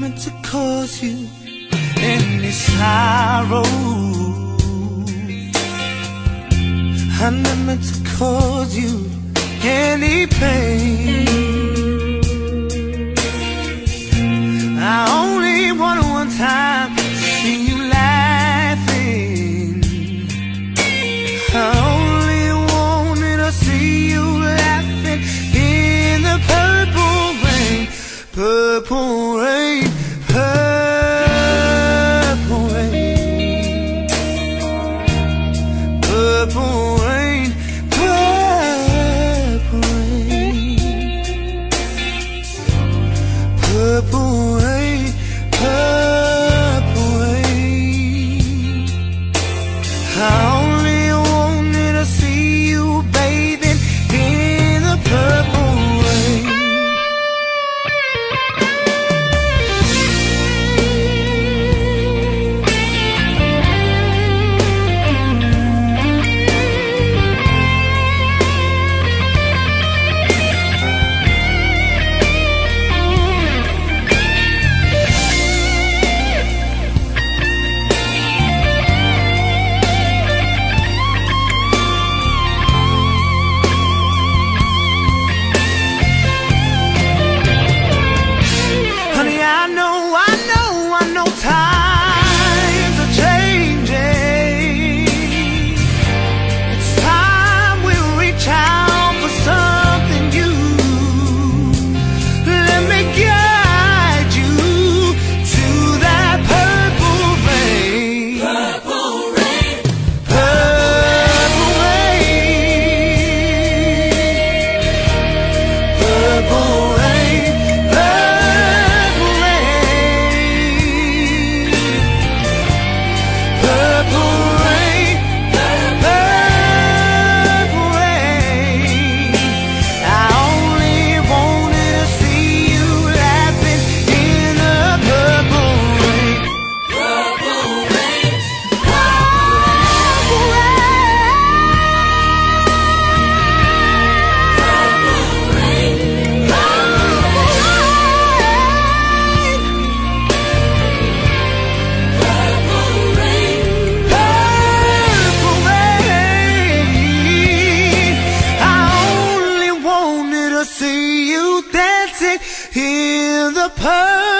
meant to cause you any sorrow. I'm not meant to cause you any pain. I only want one time to see you laughing. I only wanted to see you laughing in the purple rain. Purple rain, purple rain, purple rain, purple rain, purple rain, purple rain. I only wanted to see you bathing in the purple rain. Times are changing. It's time we reach out for something new. Let me guide you to that purple rain. Purple rain, purple rain, purple rain, purple rain. Purple rain, purple rain. I only wanted to see you laughing in the purple rain. Purple rain, purple rain, purple rain, purple rain. I only wanted to see you dancing in the purple